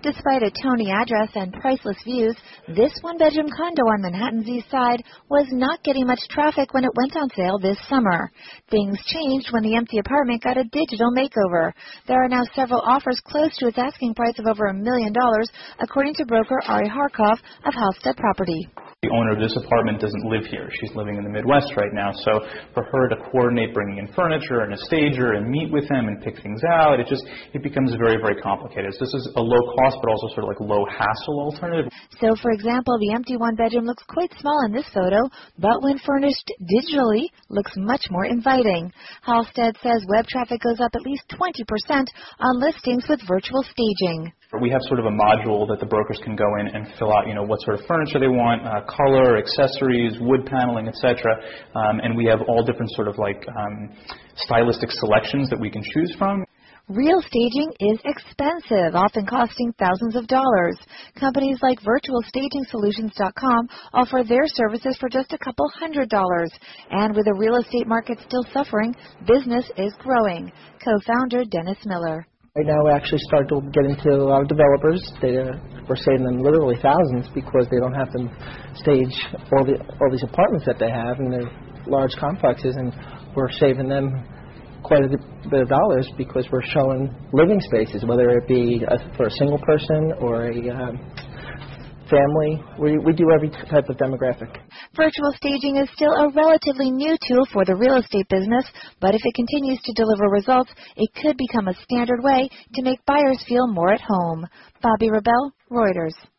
Despite a Tony address and priceless views, this one-bedroom condo on Manhattan's East Side was not getting much traffic when it went on sale this summer. Things changed when the empty apartment got a digital makeover. There are now several offers close to its asking price of over $1 million, according to broker Ari Harkov of Halstead Property. The owner of this apartment doesn't live here. She's living in the Midwest right now. So for her to coordinate bringing in furniture and a stager and meet with them and pick things out, it becomes very, very complicated. So this is a low-cost but also sort of like low-hassle alternative. So, for example, the empty one-bedroom looks quite small in this photo, but when furnished digitally, looks much more inviting. Halstead says web traffic goes up at least 20% on listings with virtual staging. We have sort of a module that the brokers can go in and fill out, what sort of furniture they want, color, accessories, wood paneling, etc. And we have all different sort of stylistic selections that we can choose from. Real staging is expensive, often costing thousands of dollars. Companies like VirtualStagingSolutions.com offer their services for just a couple $100. And with the real estate market still suffering, business is growing. Co-founder Dennis Miller. Right now we actually start to get into a lot of developers. We're saving them literally thousands because they don't have to stage all these apartments that they have in their large complexes, and we're saving them quite a bit of dollars because we're showing living spaces, whether it be for a single person or a family. We do every type of demographic. Virtual staging is still a relatively new tool for the real estate business, but if it continues to deliver results, it could become a standard way to make buyers feel more at home. Bobby Rebell, Reuters.